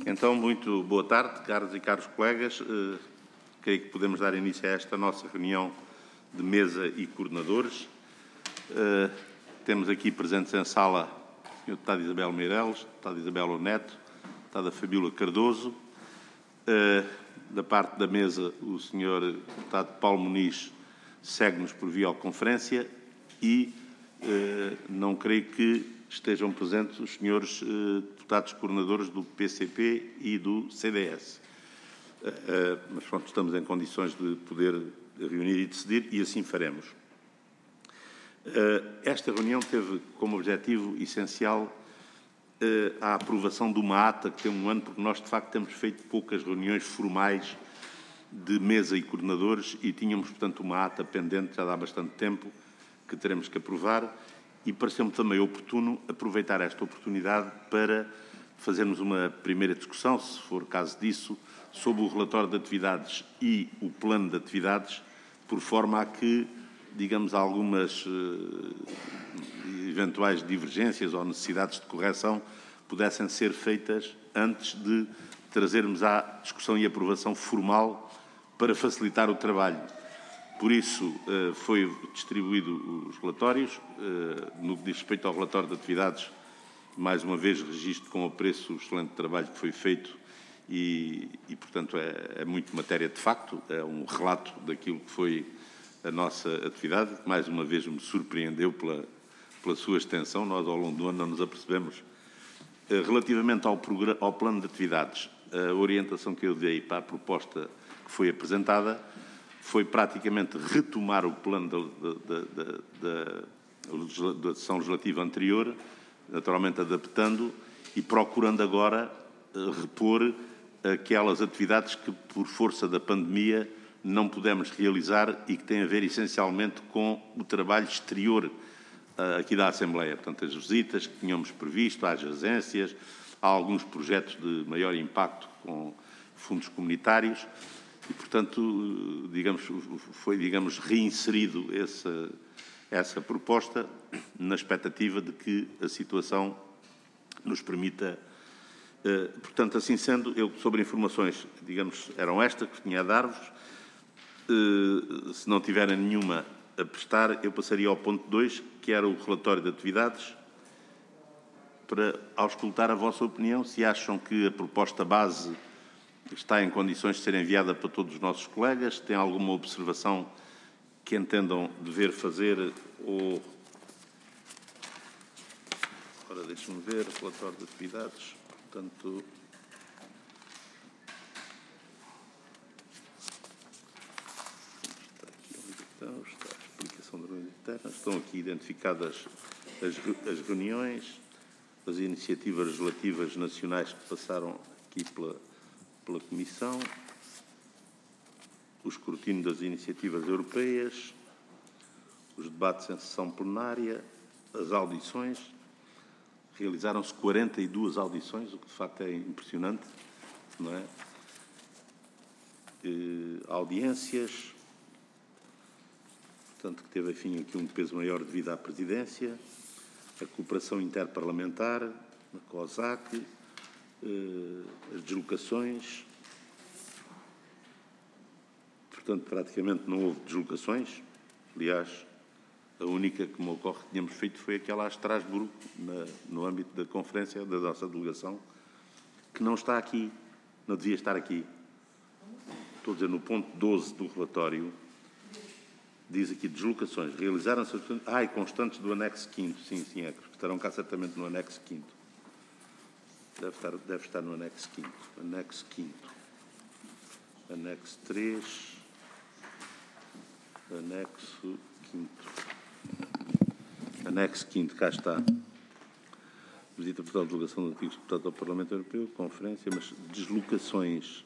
Então, muito boa tarde, caros e caros colegas. Creio que podemos dar início a esta nossa reunião de mesa e coordenadores. Temos aqui presentes em sala o Sr. Deputado Isabel Meireles, Deputada Isabel Neto, Deputada Fabíola Cardoso. Da parte da mesa, o Sr. Deputado Paulo Muniz segue-nos por videoconferência e não creio que estejam presentes os senhores deputados coordenadores do PCP e do CDS. Mas pronto, estamos em condições de poder reunir e decidir e assim faremos. Esta reunião teve como objetivo essencial a aprovação de uma ata que tem um ano, porque nós de facto temos feito poucas reuniões formais de mesa e coordenadores e tínhamos, portanto, uma ata pendente já há bastante tempo que teremos que aprovar. E pareceu-me também oportuno aproveitar esta oportunidade para fazermos uma primeira discussão, se for caso disso, sobre o relatório de atividades e o plano de atividades, por forma a que, digamos, algumas eventuais divergências ou necessidades de correção pudessem ser feitas antes de trazermos à discussão e aprovação formal para facilitar o trabalho. Por isso, foi distribuído os relatórios. No que diz respeito ao relatório de atividades, mais uma vez, registro com apreço o excelente trabalho que foi feito e portanto, é muito matéria de facto, é um relato daquilo que foi a nossa atividade, que mais uma vez me surpreendeu pela sua extensão. Nós, ao longo do ano, não nos apercebemos. Relativamente ao plano de atividades, a orientação que eu dei para a proposta que foi apresentada foi praticamente retomar o plano da sessão legislativa anterior, naturalmente adaptando e procurando agora repor aquelas atividades que, por força da pandemia, não pudemos realizar e que têm a ver essencialmente com o trabalho exterior aqui da Assembleia. Portanto, as visitas que tínhamos previsto às agências, há alguns projetos de maior impacto com fundos comunitários. E, portanto, foi reinserido essa proposta na expectativa de que a situação nos permita. Portanto, assim sendo, eu sobre informações, eram estas que tinha a dar-vos. Se não tiverem nenhuma a prestar, eu passaria ao ponto 2, que era o relatório de atividades, para auscultar a vossa opinião, se acham que a proposta base está em condições de ser enviada para todos os nossos colegas, tem alguma observação que entendam dever fazer ou... Ora, deixe-me ver, relatório de atividades, portanto... Está a explicação da reunião interna, estão aqui identificadas as reuniões, as iniciativas legislativas nacionais que passaram aqui pela Comissão, o escrutínio das iniciativas europeias, os debates em sessão plenária, as audições. Realizaram-se 42 audições, o que de facto é impressionante, não é? Audiências, portanto, que teve, enfim, aqui um peso maior devido à presidência, a cooperação interparlamentar, a COSAC, as deslocações. Portanto, praticamente não houve deslocações. Aliás, a única que me ocorre que tínhamos feito foi aquela a Estrasburgo, no âmbito da conferência da nossa delegação, que não está aqui, não devia estar aqui. Estou a dizer, no ponto 12 do relatório, diz aqui deslocações. Realizaram-se... e constantes do anexo 5º. Sim, é que estarão cá certamente no anexo 5º. Deve estar no anexo 5º. Anexo 5º. Anexo 3. Anexo 5º. Anexo 5º, cá está. Visita Portugal, delegação de antigos deputados ao Parlamento Europeu, conferência, mas deslocações.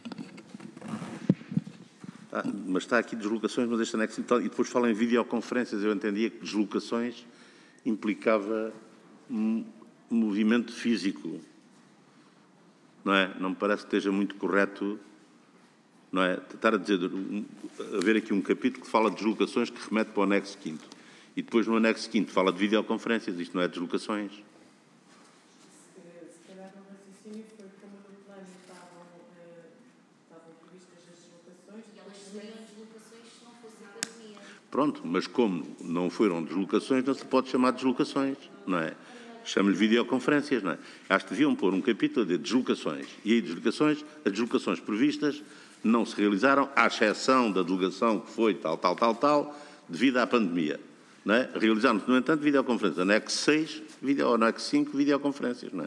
Mas está aqui deslocações, mas este anexo... E depois fala em videoconferências. Eu entendia que deslocações implicava movimento físico. Não é? Não me parece que esteja muito correto, não é? Estar a dizer, haver aqui um capítulo que fala de deslocações que remete para o anexo 5º. E depois no anexo 5º fala de videoconferências. Isto não é deslocações. Se calhar no raciocínio foi como no plano plano estavam previstas as deslocações. E elas seriam deslocações se não fosse a pandemia. Pronto, mas como não foram deslocações, não se pode chamar de deslocações, não é? Chamo-lhe videoconferências, não é? Acho que deviam pôr um capítulo de deslocações. E aí, as deslocações previstas não se realizaram, à exceção da delegação que foi tal, devido à pandemia. Não é? Realizaram-se, no entanto, videoconferências. Anexo 6, ou anexo 5, videoconferências, não é?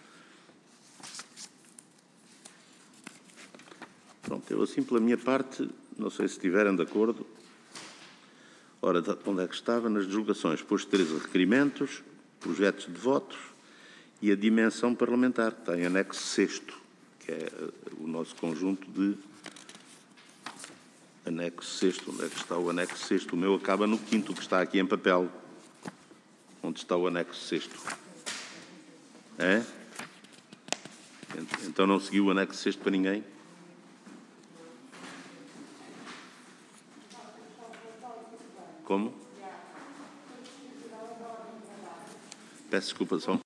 Pronto, eu assim, pela minha parte, não sei se estiverem de acordo. Ora, onde é que estava? Nas deslocações, pôs 13 requerimentos, projetos de votos e a dimensão parlamentar, que está em anexo 6º, que é o nosso conjunto de anexo 6º. Onde é que está o anexo 6º? O meu acaba no 5º, que está aqui em papel. Onde está o anexo 6º? É? Então não seguiu o anexo 6º para ninguém? Como? Peço desculpa, só.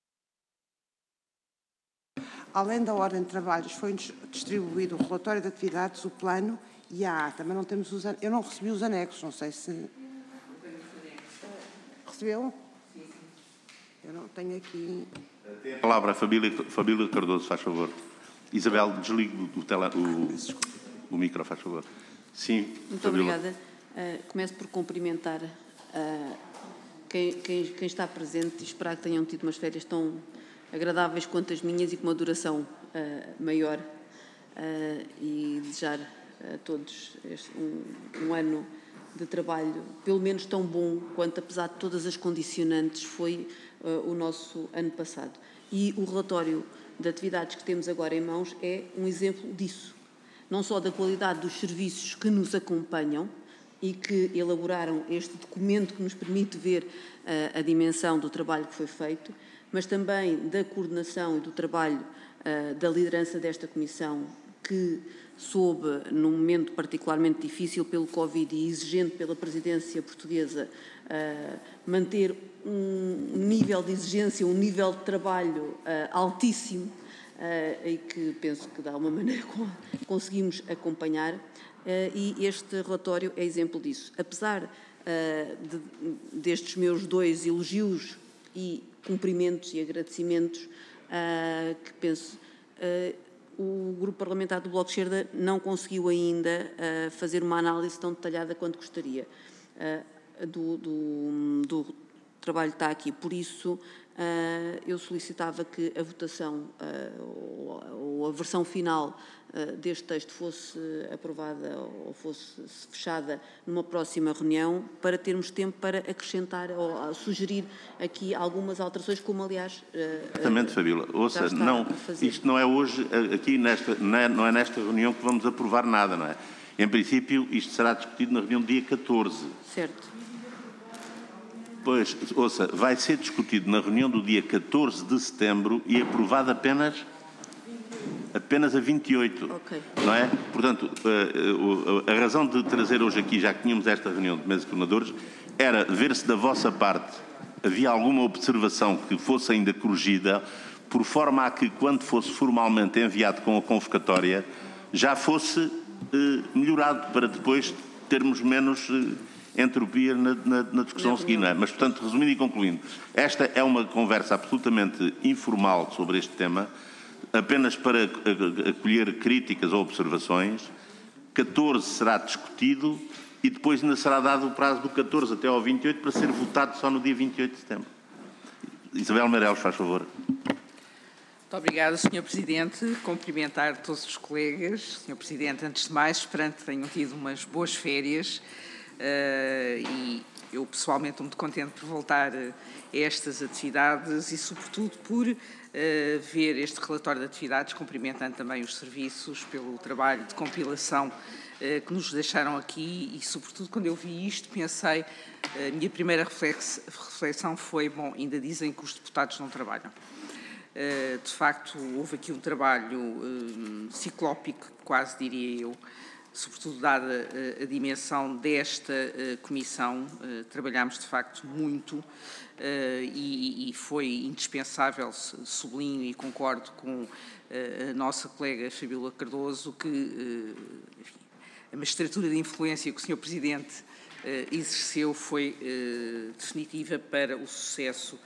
Além da ordem de trabalhos, foi distribuído o relatório de atividades, o plano e a ata. Mas não temos os anexos. Eu não recebi os anexos, não sei se... Recebeu? Sim. Eu não tenho aqui... Tem a palavra a Fabília Cardoso, faz favor. Isabel, desligue o micro, faz favor. Sim, muito Fabília. obrigada. Começo por cumprimentar quem está presente e esperar que tenham tido umas férias tão agradáveis quanto as minhas e com uma duração maior e desejar a todos um ano de trabalho pelo menos tão bom quanto, apesar de todas as condicionantes, foi o nosso ano passado. E o relatório de atividades que temos agora em mãos é um exemplo disso, não só da qualidade dos serviços que nos acompanham e que elaboraram este documento que nos permite ver a dimensão do trabalho que foi feito, mas também da coordenação e do trabalho da liderança desta Comissão, que soube, num momento particularmente difícil pelo Covid e exigente pela presidência portuguesa, manter um nível de exigência, um nível de trabalho altíssimo, e que penso que de alguma maneira conseguimos acompanhar. E este relatório é exemplo disso. Apesar destes meus 2 elogios e cumprimentos e agradecimentos, que penso, o Grupo Parlamentar do Bloco de Esquerda não conseguiu ainda fazer uma análise tão detalhada quanto gostaria. Do trabalho está aqui, por isso eu solicitava que a votação ou a versão final deste texto fosse aprovada ou fosse fechada numa próxima reunião, para termos tempo para acrescentar ou sugerir aqui algumas alterações, como aliás... Exatamente, Fabíola. Ouça, não, isto não é hoje, aqui não é nesta reunião que vamos aprovar nada, não é? Em princípio, isto será discutido na reunião do dia 14. Certo. Pois, ouça, vai ser discutido na reunião do dia 14 de setembro e aprovado apenas a 28, okay. Não é? Portanto, a razão de trazer hoje aqui, já que tínhamos esta reunião de mesa de coordenadores, era ver se da vossa parte havia alguma observação que fosse ainda corrigida, por forma a que, quando fosse formalmente enviado com a convocatória, já fosse melhorado, para depois termos menos entropia na discussão a seguir, não é? Mas, portanto, resumindo e concluindo, esta é uma conversa absolutamente informal sobre este tema, apenas para acolher críticas ou observações. 14 será discutido e depois ainda será dado o prazo do 14 até ao 28 para ser votado só no dia 28 de setembro. Isabel Meireles, faz favor. Muito obrigada, Sr. Presidente. Cumprimentar todos os colegas. Sr. Presidente, antes de mais, esperando que tenham tido umas boas férias. E eu pessoalmente estou muito contente por voltar a estas atividades e, sobretudo, por ver este relatório de atividades, cumprimentando também os serviços pelo trabalho de compilação que nos deixaram aqui e, sobretudo, quando eu vi isto, pensei, a minha primeira reflexão foi, bom, ainda dizem que os deputados não trabalham. De facto, houve aqui um trabalho ciclópico, quase diria eu, sobretudo dada a dimensão desta comissão, trabalhámos de facto muito e foi indispensável, sublinho e concordo com a nossa colega Fabíola Cardoso, que enfim, a magistratura de influência que o Sr. Presidente exerceu foi definitiva para o sucesso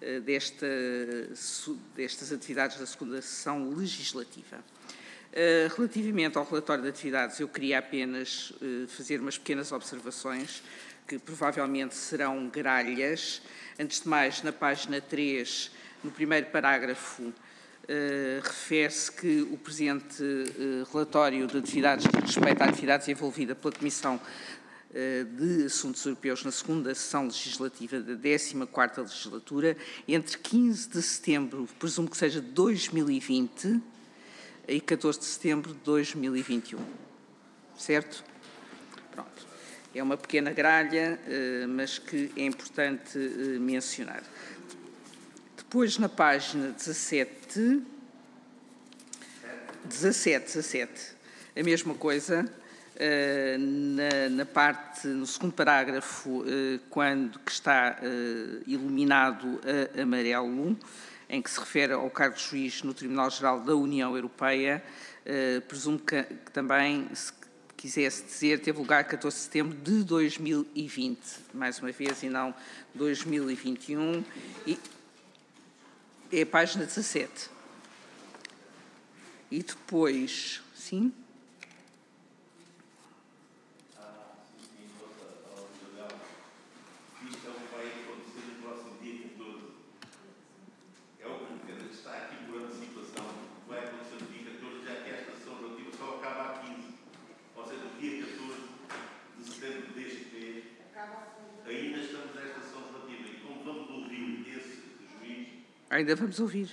destas atividades da segunda sessão legislativa. Relativamente ao relatório de atividades, eu queria apenas fazer umas pequenas observações que provavelmente serão gralhas. Antes de mais, na página 3, no primeiro parágrafo, refere-se que o presente relatório de atividades diz respeito à atividade desenvolvida pela Comissão de Assuntos Europeus na segunda sessão legislativa da 14ª legislatura, entre 15 de setembro, presumo que seja de 2020, e 14 de setembro de 2021. Certo? Pronto. É uma pequena gralha, mas que é importante mencionar. Depois, na página 17, a mesma coisa, no segundo parágrafo, quando que está iluminado a amarelo, em que se refere ao cargo de juiz no Tribunal-Geral da União Europeia, presumo que também, se quisesse dizer, teve lugar 14 de setembro de 2020, mais uma vez, e não 2021, e é a página 17. E depois, sim? Ainda vamos ouvir.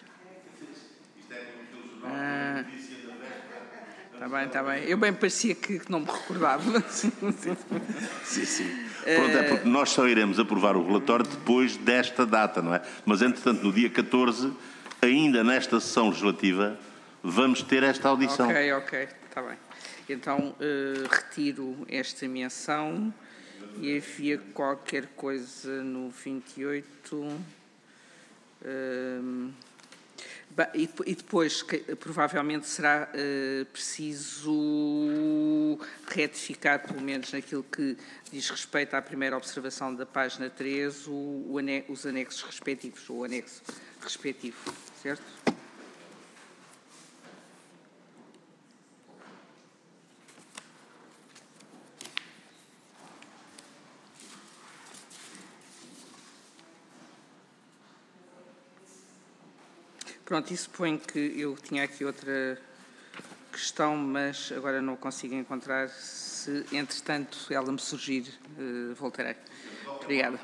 Está bem. Eu bem parecia que não me recordava. Sim. Pronto, é porque nós só iremos aprovar o relatório depois desta data, não é? Mas, entretanto, no dia 14, ainda nesta sessão legislativa, vamos ter esta audição. Ok, está bem. Então, retiro esta menção e havia qualquer coisa no 28... E depois, provavelmente, será preciso retificar, pelo menos naquilo que diz respeito à primeira observação da página 3, os anexos respectivos, ou o anexo respectivo, certo? Pronto, isso supõe que eu tinha aqui outra questão, mas agora não consigo encontrar. Se, entretanto, ela me surgir, voltarei. Obrigada.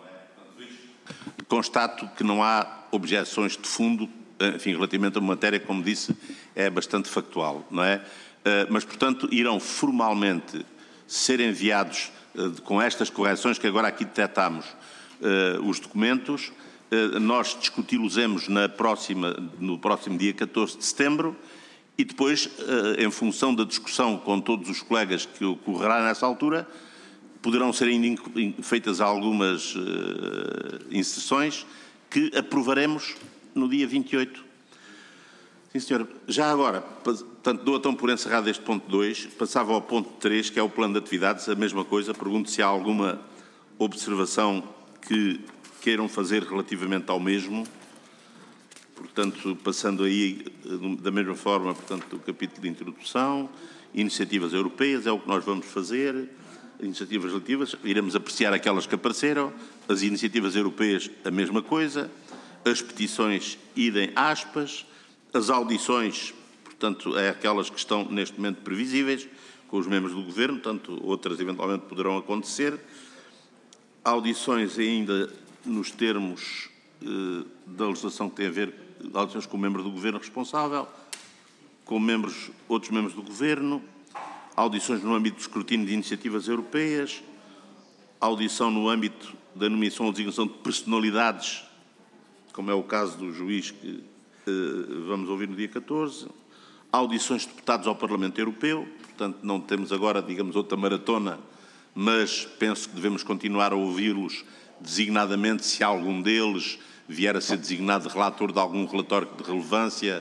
Constato que não há objeções de fundo, enfim, relativamente a uma matéria, como disse, é bastante factual, não é? Mas, portanto, irão formalmente ser enviados, com estas correções que agora aqui detectamos, os documentos. Nós discuti-los no próximo dia 14 de setembro e depois, em função da discussão com todos os colegas que ocorrerá nessa altura, poderão ser ainda feitas algumas inserções que aprovaremos no dia 28. Sim, senhor. Já agora, portanto, dou então por encerrado este ponto 2, passava ao ponto 3, que é o plano de atividades, a mesma coisa, pergunto se há alguma observação que queiram fazer relativamente ao mesmo. Portanto, passando aí da mesma forma, portanto, o capítulo de introdução, iniciativas europeias, é o que nós vamos fazer, iniciativas relativas, iremos apreciar aquelas que apareceram, as iniciativas europeias, a mesma coisa, as petições, idem aspas, as audições, portanto, é aquelas que estão neste momento previsíveis, com os membros do Governo, portanto, outras eventualmente poderão acontecer, audições ainda nos termos da legislação que tem a ver, audições com o membro do Governo responsável, com outros membros do Governo, audições no âmbito do escrutínio de iniciativas europeias, audição no âmbito da nomeação ou designação de personalidades, como é o caso do juiz que vamos ouvir no dia 14, audições de deputados ao Parlamento Europeu, portanto não temos agora, digamos, outra maratona, mas penso que devemos continuar a ouvi-los designadamente se algum deles vier a ser designado relator de algum relatório de relevância.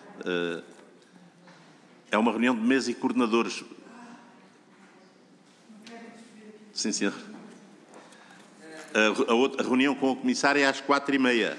É uma reunião de mesa e coordenadores. Sim, senhor. A reunião com a comissária é às 4h30.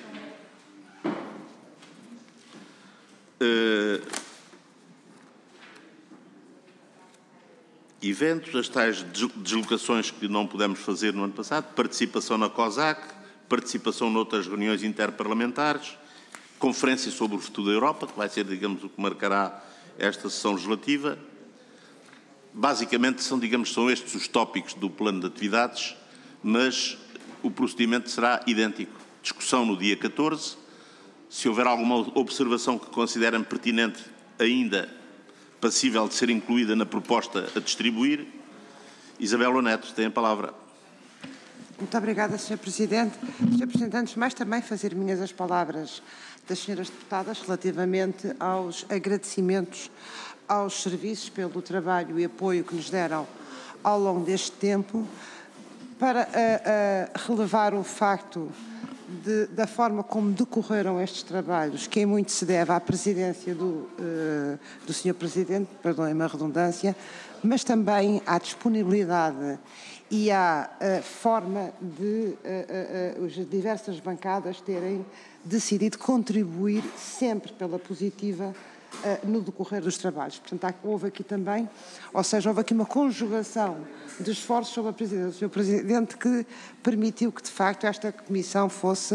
Eventos, as tais deslocações que não pudemos fazer no ano passado, participação na COSAC, participação noutras reuniões interparlamentares, conferência sobre o futuro da Europa, que vai ser, digamos, o que marcará esta sessão legislativa. Basicamente são estes os tópicos do plano de atividades, mas o procedimento será idêntico. Discussão no dia 14. Se houver alguma observação que considerem pertinente ainda passível de ser incluída na proposta a distribuir, Isabel Neto tem a palavra. Muito obrigada, Sr. Presidente. Sr. Presidente, antes de mais também fazer minhas as palavras das senhoras deputadas relativamente aos agradecimentos aos serviços pelo trabalho e apoio que nos deram ao longo deste tempo, para relevar o facto da forma como decorreram estes trabalhos, que em muito se deve à presidência do Sr. Presidente, perdoem-me a redundância, mas também à disponibilidade e à forma de as diversas bancadas terem decidido contribuir sempre pela positiva no decorrer dos trabalhos. Portanto, houve aqui também, ou seja, houve aqui uma conjugação de esforços sobre a presidência do Sr. Presidente que permitiu que, de facto, esta comissão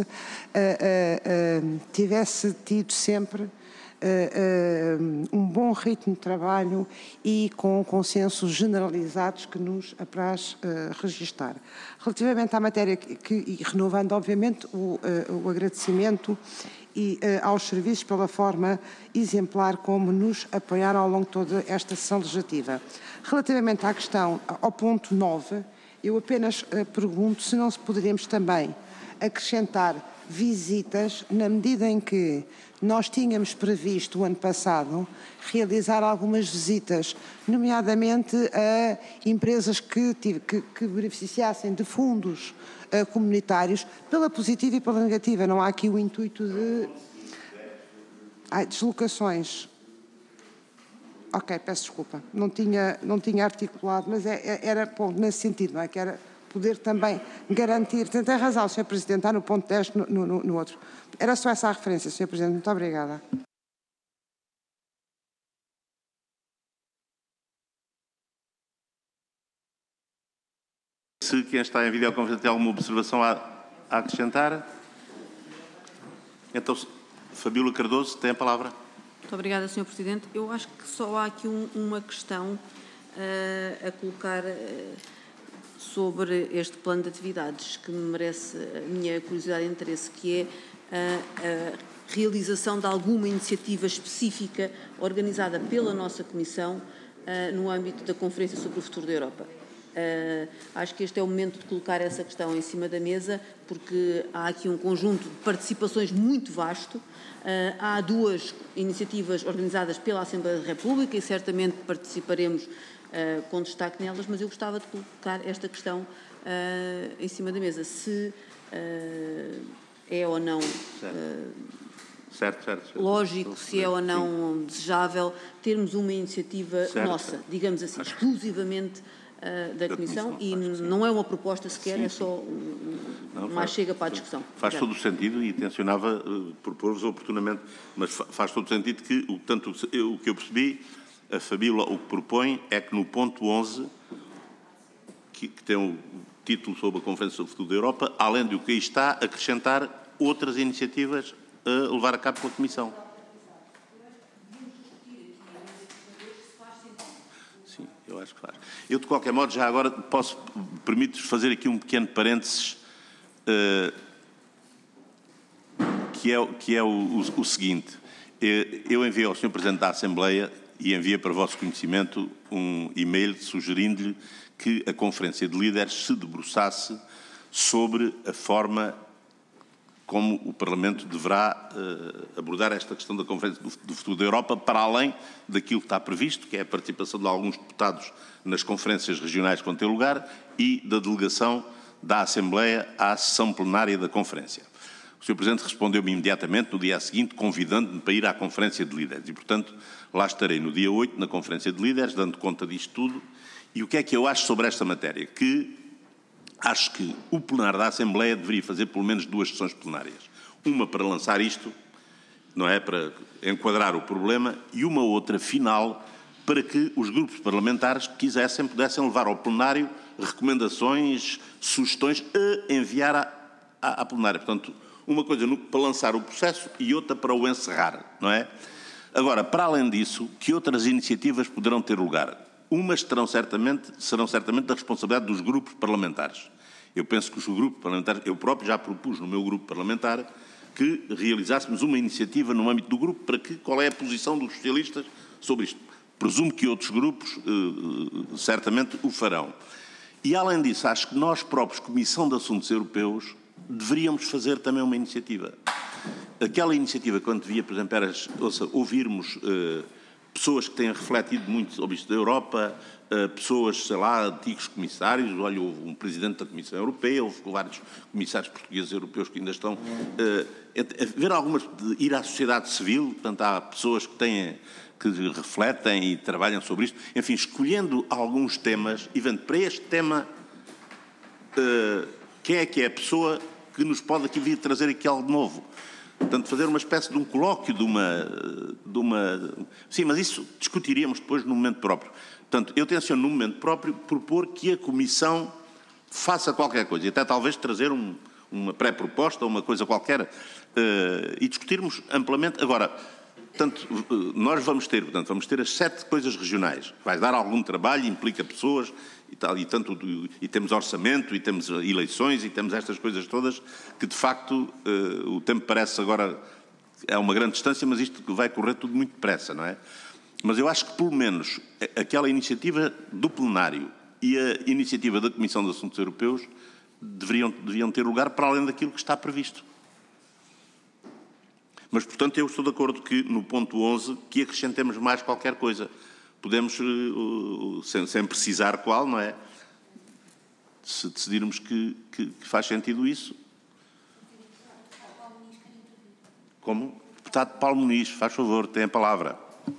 tivesse tido sempre um bom ritmo de trabalho e com consensos generalizados que nos apraz registar. Relativamente à matéria e renovando, obviamente, o agradecimento aos serviços pela forma exemplar como nos apoiaram ao longo de toda esta sessão legislativa. Relativamente à questão, ao ponto 9, eu apenas pergunto se não se poderíamos também acrescentar visitas, na medida em que nós tínhamos previsto o ano passado realizar algumas visitas, nomeadamente a empresas que beneficiassem de fundos comunitários, pela positiva e pela negativa. Não há aqui o intuito de deslocações. Ok, peço desculpa. Não tinha articulado, mas era nesse sentido, não é? Que era poder também garantir. Tem razão, Sr. Presidente, está no ponto 10, no outro. Era só essa a referência, Sr. Presidente. Muito obrigada. Se quem está em videoconferência tem alguma observação a acrescentar, então, Fabíola Cardoso tem a palavra. Muito obrigada, Sr. Presidente. Eu acho que só há aqui uma questão a colocar sobre este plano de atividades que me merece a minha curiosidade e interesse, que é a realização de alguma iniciativa específica organizada pela nossa Comissão no âmbito da Conferência sobre o Futuro da Europa. Acho que este é o momento de colocar essa questão em cima da mesa, porque há aqui um conjunto de participações muito vasto. Há duas iniciativas organizadas pela Assembleia da República e certamente participaremos com destaque nelas, mas eu gostava de colocar esta questão em cima da mesa. Se é ou não lógico, se é ou não desejável termos uma iniciativa nossa, digamos assim, exclusivamente da Comissão, e não é uma proposta sequer, é só mais chega para a discussão. Faz todo o sentido e tencionava propor-vos oportunamente, mas faz todo o sentido que, tanto o que eu percebi, a Fabíola o que propõe é que no ponto 11, que tem o título sobre a Conferência sobre o Futuro da Europa, além do que aí está, acrescentar outras iniciativas a levar a cabo pela Comissão. Sim, eu acho que faz. Eu, de qualquer modo, já agora permito-vos fazer aqui um pequeno parênteses, que é o seguinte. Eu enviei ao Sr. Presidente da Assembleia e enviei para o vosso conhecimento um e-mail sugerindo-lhe que a Conferência de Líderes se debruçasse sobre a forma como o Parlamento deverá abordar esta questão da Conferência do Futuro da Europa, para além daquilo que está previsto, que é a participação de alguns deputados nas conferências regionais que vão ter lugar e da delegação da Assembleia à sessão plenária da Conferência. O Sr. Presidente respondeu-me imediatamente, no dia seguinte, convidando-me para ir à Conferência de Líderes e, portanto, lá estarei no dia 8, na Conferência de Líderes, dando conta disto tudo. E o que é que eu acho sobre esta matéria? Que acho que o plenário da Assembleia deveria fazer pelo menos 2 sessões plenárias. Uma para lançar isto, não é? Para enquadrar o problema, e uma outra final para que os grupos parlamentares que quisessem pudessem levar ao plenário recomendações, sugestões a enviar à plenária. Portanto, uma coisa para lançar o processo e outra para o encerrar, não é? Agora, para além disso, que outras iniciativas poderão ter lugar? Umas serão certamente da responsabilidade dos grupos parlamentares. Eu penso que os grupos parlamentares, eu próprio já propus no meu grupo parlamentar que realizássemos uma iniciativa no âmbito do grupo para que, qual é a posição dos socialistas sobre isto. Presumo que outros grupos certamente o farão. E, além disso, acho que nós próprios, Comissão de Assuntos Europeus, deveríamos fazer também uma iniciativa. Aquela iniciativa, quando devia, por exemplo, era ouvirmos pessoas que têm refletido muito sobre isto da Europa, pessoas, sei lá, antigos comissários, olha, houve um presidente da Comissão Europeia, houve vários comissários portugueses europeus que ainda estão, ver algumas, de ir à sociedade civil, portanto, há pessoas que refletem e trabalham sobre isto, enfim, escolhendo alguns temas e vendo para este tema quem é a pessoa que nos pode aqui vir trazer aqui algo novo. Portanto, fazer uma espécie de um colóquio, de uma... Sim, mas isso discutiríamos depois no momento próprio. Portanto, eu tenciono no momento próprio propor que a Comissão faça qualquer coisa, e até talvez trazer uma pré-proposta, uma coisa qualquer, e discutirmos amplamente. Agora, portanto, nós vamos ter as 7 coisas regionais. Vai dar algum trabalho, implica pessoas e tal, e temos orçamento, e temos eleições, e temos estas coisas todas, que de facto o tempo parece agora, é uma grande distância, mas isto vai correr tudo muito depressa, não é? Mas eu acho que pelo menos aquela iniciativa do plenário e a iniciativa da Comissão de Assuntos Europeus deviam ter lugar para além daquilo que está previsto. Mas, portanto, eu estou de acordo que, no ponto 11, que acrescentemos mais qualquer coisa. Podemos, sem precisar qual, não é? Se decidirmos que faz sentido isso. Como? Deputado Paulo Muniz, faz favor, tem a palavra.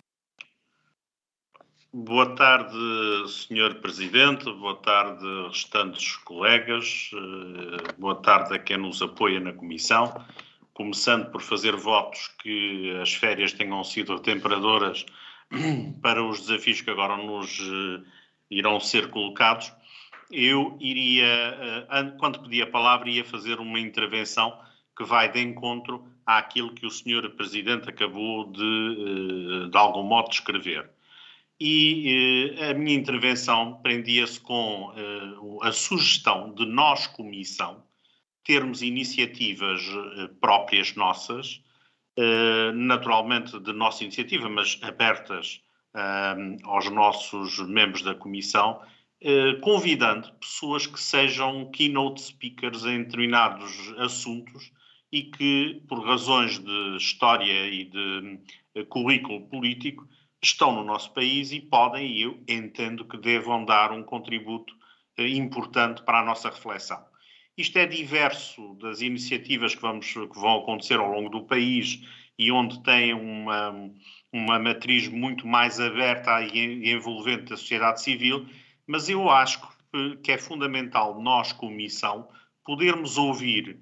Boa tarde, Sr. Presidente, boa tarde, restantes colegas, boa tarde a quem nos apoia na Comissão. Começando por fazer votos que as férias tenham sido retemperadoras para os desafios que agora nos irão ser colocados. Eu iria, quando pedi a palavra, ia fazer uma intervenção que vai de encontro àquilo que o Sr. Presidente acabou de algum modo descrever. E a minha intervenção prendia-se com a sugestão de nós, Comissão, termos iniciativas próprias nossas, naturalmente de nossa iniciativa, mas abertas aos nossos membros da Comissão, convidando pessoas que sejam keynote speakers em determinados assuntos e que, por razões de história e de currículo político, estão no nosso país e podem, e eu entendo que devam dar um contributo importante para a nossa reflexão. Isto é diverso das iniciativas que vão acontecer ao longo do país e onde tem uma matriz muito mais aberta e envolvente da sociedade civil, mas eu acho que é fundamental nós, Comissão, podermos ouvir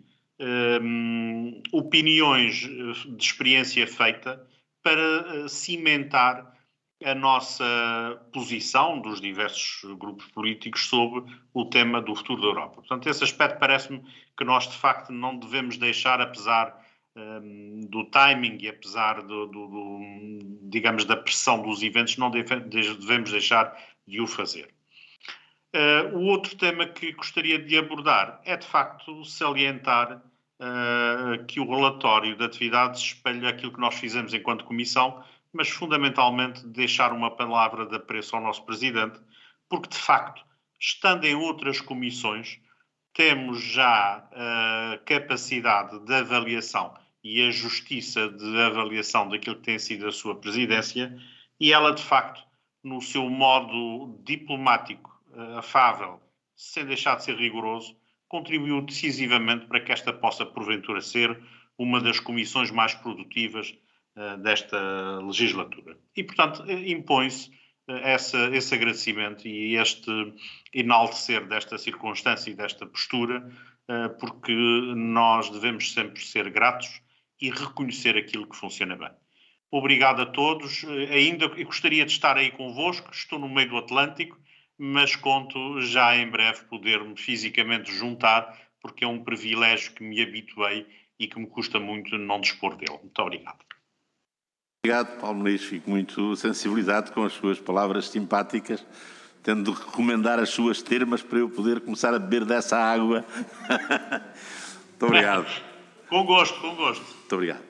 opiniões de experiência feita para cimentar a nossa posição dos diversos grupos políticos sobre o tema do futuro da Europa. Portanto, esse aspecto parece-me que nós, de facto, não devemos deixar, apesar do timing e apesar digamos, da pressão dos eventos, não devemos deixar de o fazer. O outro tema que gostaria de abordar é, de facto, salientar que o relatório de atividades espelha aquilo que nós fizemos enquanto Comissão, mas fundamentalmente deixar uma palavra de apreço ao nosso Presidente, porque de facto, estando em outras comissões, temos já a capacidade de avaliação e a justiça de avaliação daquilo que tem sido a sua presidência, e ela, de facto, no seu modo diplomático, afável, sem deixar de ser rigoroso, contribuiu decisivamente para que esta possa, porventura, ser uma das comissões mais produtivas desta legislatura. E, portanto, impõe-se esse agradecimento e este enaltecer desta circunstância e desta postura, porque nós devemos sempre ser gratos e reconhecer aquilo que funciona bem. Obrigado a todos. Ainda gostaria de estar aí convosco, estou no meio do Atlântico, mas conto já em breve poder-me fisicamente juntar, porque é um privilégio que me habituei e que me custa muito não dispor dele. Muito obrigado. Obrigado, Paulo Muniz. Fico muito sensibilizado com as suas palavras simpáticas, tendo de recomendar as suas termas para eu poder começar a beber dessa água. Muito obrigado. Com gosto, com gosto. Muito obrigado.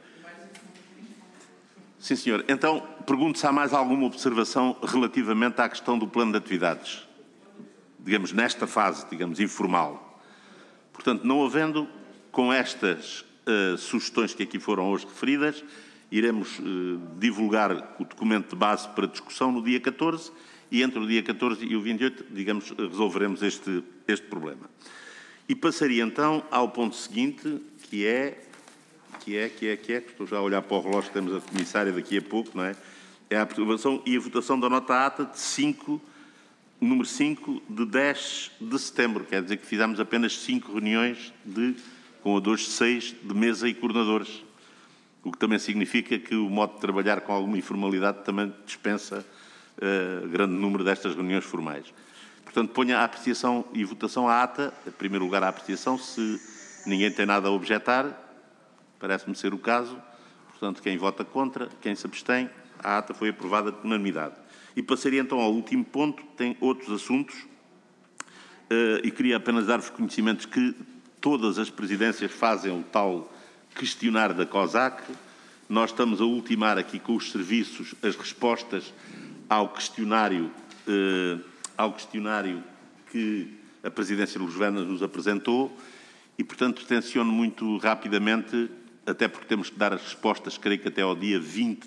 Sim, senhor. Então, pergunto se há mais alguma observação relativamente à questão do plano de atividades, digamos, nesta fase, digamos, informal. Portanto, não havendo, com estas sugestões que aqui foram hoje referidas, iremos divulgar o documento de base para discussão no dia 14 e entre o dia 14 e o 28, digamos, resolveremos este problema. E passaria então ao ponto seguinte, que é, estou já a olhar para o relógio, temos a comissária daqui a pouco, não é? É a aprovação e a votação da nota ata de número 5 de 10 de setembro, quer dizer que fizemos apenas 5 reuniões com a 2 de 6 de mesa e coordenadores, o que também significa que o modo de trabalhar com alguma informalidade também dispensa grande número destas reuniões formais. Portanto, ponha a apreciação e votação à ata, em primeiro lugar a apreciação, se ninguém tem nada a objetar, parece-me ser o caso. Portanto, quem vota contra, quem se abstém, a ata foi aprovada por unanimidade. E passaria então ao último ponto, tem outros assuntos, e queria apenas dar-vos conhecimentos que todas as presidências fazem o tal questionário da COSAC. Nós estamos a ultimar aqui com os serviços as respostas ao questionário que a presidência lusitana nos apresentou e, portanto, tenciono muito rapidamente, até porque temos que dar as respostas, creio que até ao dia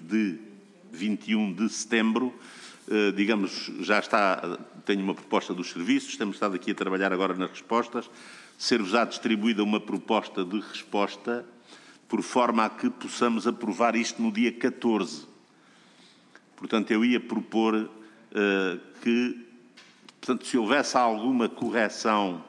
21 de setembro, digamos, já está, tenho uma proposta dos serviços, temos estado aqui a trabalhar agora nas respostas, ser-vos-á distribuída uma proposta de resposta por forma a que possamos aprovar isto no dia 14. Portanto, eu ia propor que, portanto, se houvesse alguma correção,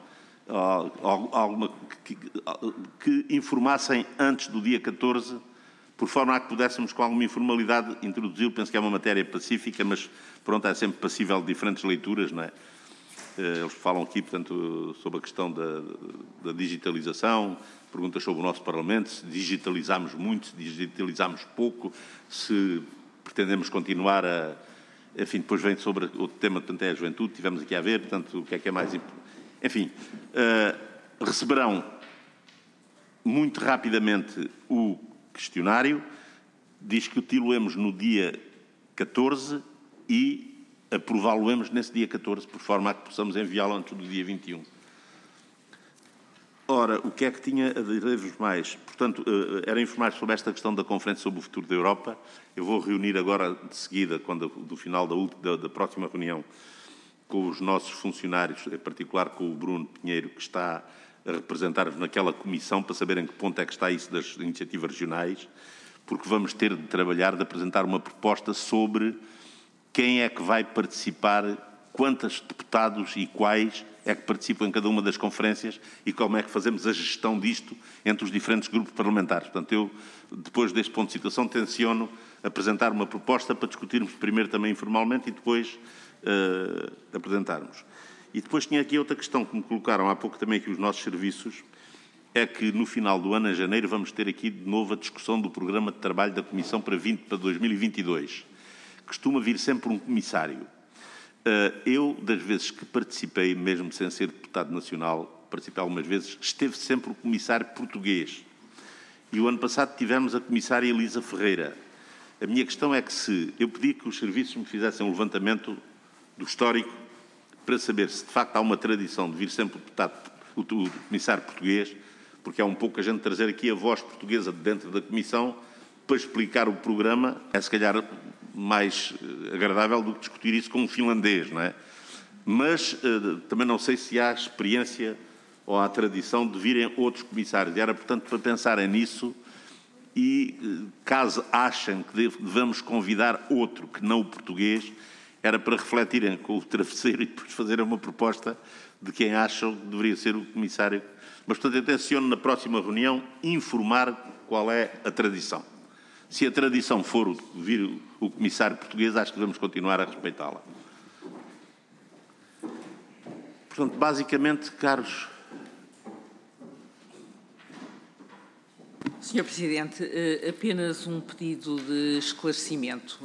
que informassem antes do dia 14, por forma a que pudéssemos, com alguma informalidade, introduzir. Penso que é uma matéria pacífica, mas, pronto, é sempre passível de diferentes leituras, não é? Eles falam aqui, portanto, sobre a questão da digitalização, perguntas sobre o nosso Parlamento, se digitalizamos muito, se digitalizamos pouco, se pretendemos continuar a... Enfim, depois vem sobre outro tema, portanto, é a juventude, tivemos aqui a ver, portanto, o que é mais importante. Enfim, receberão muito rapidamente o questionário, diz que utilizemos no dia 14 e aprová-lo-emos nesse dia 14, por forma a que possamos enviá-lo antes do dia 21. Ora, o que é que tinha a dizer-vos mais? Portanto, era informar sobre esta questão da Conferência sobre o Futuro da Europa. Eu vou reunir agora, de seguida, do final da próxima reunião, com os nossos funcionários, em particular com o Bruno Pinheiro, que está a representar-vos naquela comissão, para saber em que ponto é que está isso das iniciativas regionais, porque vamos ter de trabalhar, de apresentar uma proposta sobre quem é que vai participar, quantos deputados e quais é que participam em cada uma das conferências e como é que fazemos a gestão disto entre os diferentes grupos parlamentares. Portanto, eu, depois deste ponto de situação, tenciono apresentar uma proposta para discutirmos primeiro também informalmente e depois apresentarmos. E depois tinha aqui outra questão que me colocaram há pouco também aqui os nossos serviços, é que no final do ano, em janeiro, vamos ter aqui de novo a discussão do programa de trabalho da Comissão para 2022. Costuma vir sempre um comissário. Eu, das vezes que participei, mesmo sem ser deputado nacional, participei algumas vezes, esteve sempre o comissário português. E o ano passado tivemos a comissária Elisa Ferreira. A minha questão é que eu pedi que os serviços me fizessem um levantamento do histórico para saber se de facto há uma tradição de vir sempre o deputado o comissário português, porque é um pouco a gente trazer aqui a voz portuguesa dentro da Comissão para explicar o programa. É se calhar mais agradável do que discutir isso com um finlandês, não é? Mas também não sei se há experiência ou há tradição de virem outros comissários. E era, portanto, para pensarem nisso e, caso achem que devemos convidar outro que não o português, era para refletirem com o travesseiro e depois fazerem uma proposta de quem acham que deveria ser o comissário. Mas, portanto, eu tenciono na próxima reunião informar qual é a tradição. Se a tradição for vir o comissário português, acho que devemos continuar a respeitá-la. Portanto, basicamente, caros... Sr. Presidente, apenas um pedido de esclarecimento.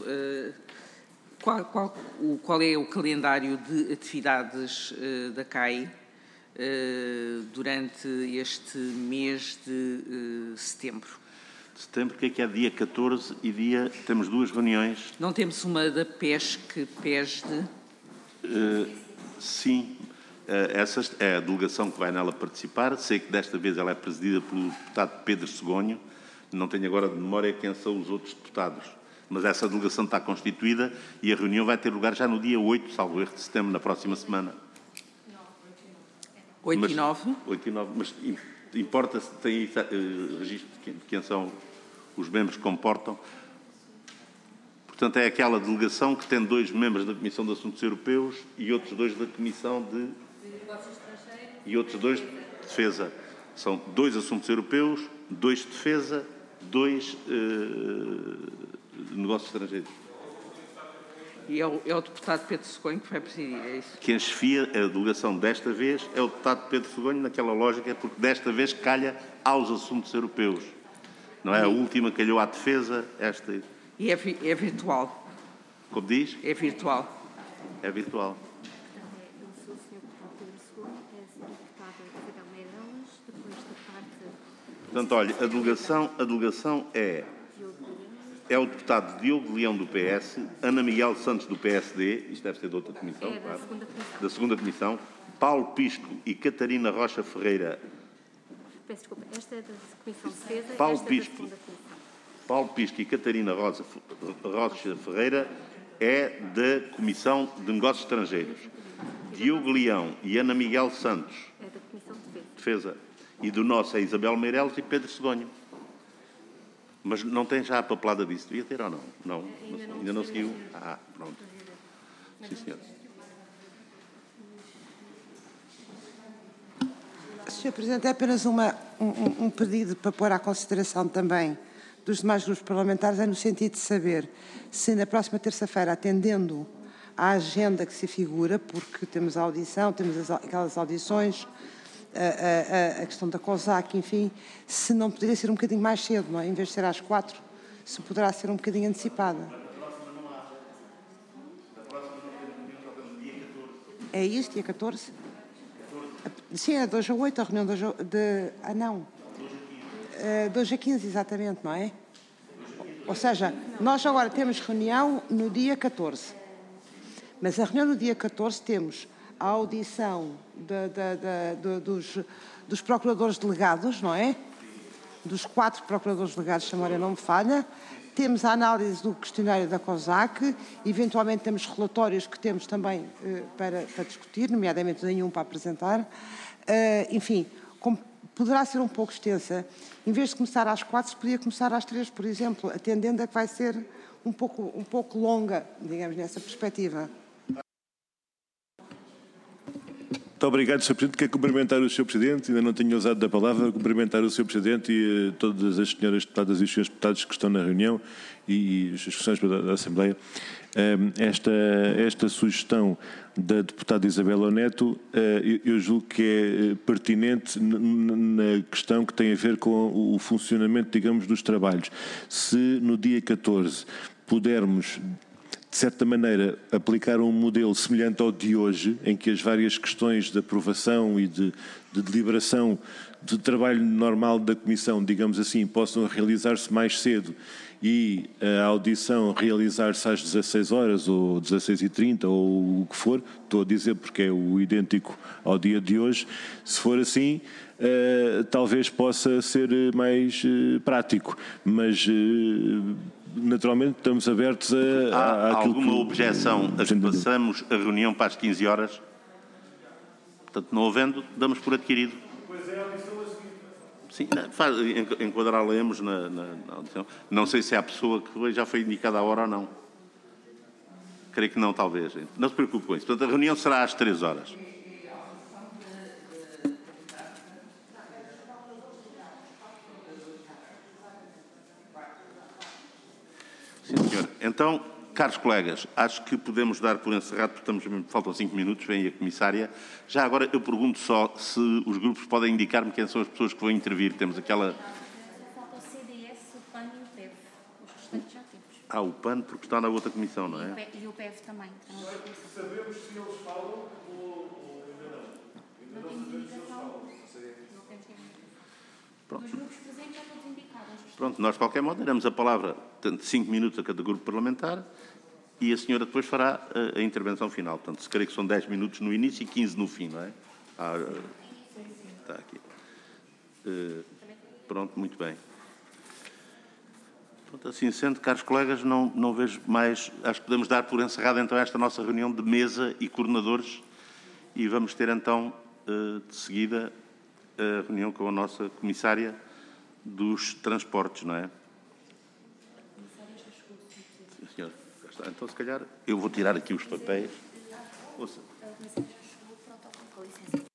Qual é o calendário de atividades da CAI durante este mês de setembro? Setembro, o que é dia 14 e dia... Temos duas reuniões. Não temos uma da PESC, PESD? Sim, essa é a delegação que vai nela participar. Sei que desta vez ela é presidida pelo deputado Pedro Segonho. Não tenho agora de memória quem são os outros deputados. Mas essa delegação está constituída e a reunião vai ter lugar já no dia 8, salvo erro, de setembro, na próxima semana. 8 e 9? 8 e 9, mas importa-se, tem registro de quem são os membros que comportam. Portanto, é aquela delegação que tem 2 membros da Comissão de Assuntos Europeus e outros 2 da Comissão de... E outros 2 de Defesa. São 2 assuntos europeus, 2 de defesa, 2 negócios estrangeiros. E é o deputado Pedro Segonho que vai presidir, é isso? Quem chefia a delegação desta vez é o deputado Pedro Segonho, naquela lógica, porque desta vez calha aos assuntos europeus. Não é? A última calhou à defesa, esta... E é virtual? Como diz? É virtual. É virtual. Eu sou o Sr. Deputado Pedro Segonho, é a Sra. Deputada Isabel Meireles, depois da parte... Portanto, olha, a delegação é o deputado Diogo Leão do PS, Ana Miguel Santos do PSD, isto deve ser de outra comissão, É claro, da segunda comissão. da segunda comissão, Paulo Pisco e Catarina Rocha Ferreira. Peço desculpa, esta é da Comissão de Defesa, Paulo esta é Pisco. da segunda comissão. Paulo Pisco e Catarina Rocha Ferreira é da Comissão de Negócios Estrangeiros. Diogo Leão e Ana Miguel Santos, É da Comissão de Defesa. E do nosso é Isabel Meireles e Pedro Segonho. Mas não tem já a papelada disso? Devia ter ou não? Não? Ainda não seguiu? Ah, pronto. Sim, senhor. Sr. Presidente, é apenas um pedido para pôr à consideração também dos demais grupos parlamentares, é no sentido de saber se na próxima terça-feira, atendendo à agenda que se figura, porque temos a audição, temos aquelas audições, a questão da COSAC, enfim, se não poderia ser um bocadinho mais cedo, não é? Em vez de ser às 4, se poderá ser um bocadinho antecipada. É isto, dia 14? Sim, é 2 a 8, a reunião não. 2 a 15, exatamente, não é? Ou seja, nós agora temos reunião no dia 14. Mas a reunião no dia 14 temos a audição dos procuradores delegados, não é? Dos 4 procuradores delegados, se a memória não me falha. Temos a análise do questionário da COSAC, eventualmente temos relatórios que temos também para discutir, nomeadamente nenhum para apresentar. Enfim, poderá ser um pouco extensa. Em vez de começar às 4, podia começar às 3, por exemplo, atendendo a que vai ser um pouco longa, digamos, nessa perspectiva. Muito obrigado, Sr. Presidente. Quero cumprimentar o Sr. Presidente, ainda não tinha usado da palavra, cumprimentar o Sr. Presidente e todas as senhoras deputadas e os senhores deputados que estão na reunião e as discussões da Assembleia. Esta sugestão da deputada Isabel Neto, eu julgo que é pertinente na questão que tem a ver com o funcionamento, digamos, dos trabalhos. Se no dia 14 pudermos, de de certa maneira, aplicar um modelo semelhante ao de hoje, em que as várias questões de aprovação e de deliberação de trabalho normal da Comissão, digamos assim, possam realizar-se mais cedo e a audição realizar-se às 16 horas ou 16h30 ou o que for, estou a dizer porque é o idêntico ao dia de hoje. Se for assim, talvez possa ser mais prático, mas naturalmente estamos abertos Há àquilo alguma que... objeção a que passamos a reunião para as 15 horas? Portanto, não havendo, damos por adquirido. Sim, enquadrá-la-emos na audição. Não sei se há pessoa que já foi indicada a hora ou não. Creio que não, talvez. Não se preocupe com isso. Portanto, a reunião será às 3 horas. Sim, senhor. Então, caros colegas, acho que podemos dar por encerrado, porque faltam 5 minutos, vem a comissária. Já agora eu pergunto só se os grupos podem indicar-me quem são as pessoas que vão intervir. Temos aquela... Falta o CDS, o PAN e o PEV. Os restantes já temos. O PAN, porque está na outra comissão, não é? E o PEV também. Sabemos se eles falam ou ainda não? Não temos indicação. Não temos indicação. Pronto. Os grupos presentes já todos indicados. Pronto, nós de qualquer modo daremos a palavra, portanto, 5 minutos a cada grupo parlamentar e a senhora depois fará a intervenção final. Portanto, se creio que são 10 minutos no início e 15 no fim, não é? Está aqui. Pronto, muito bem. Pronto, assim sendo, caros colegas, não vejo mais... Acho que podemos dar por encerrada então esta nossa reunião de mesa e coordenadores e vamos ter então, de seguida, a reunião com a nossa comissária dos transportes, não é? Sim, senhor. Então, se calhar, eu vou tirar aqui os papéis. Ouça. Com licença.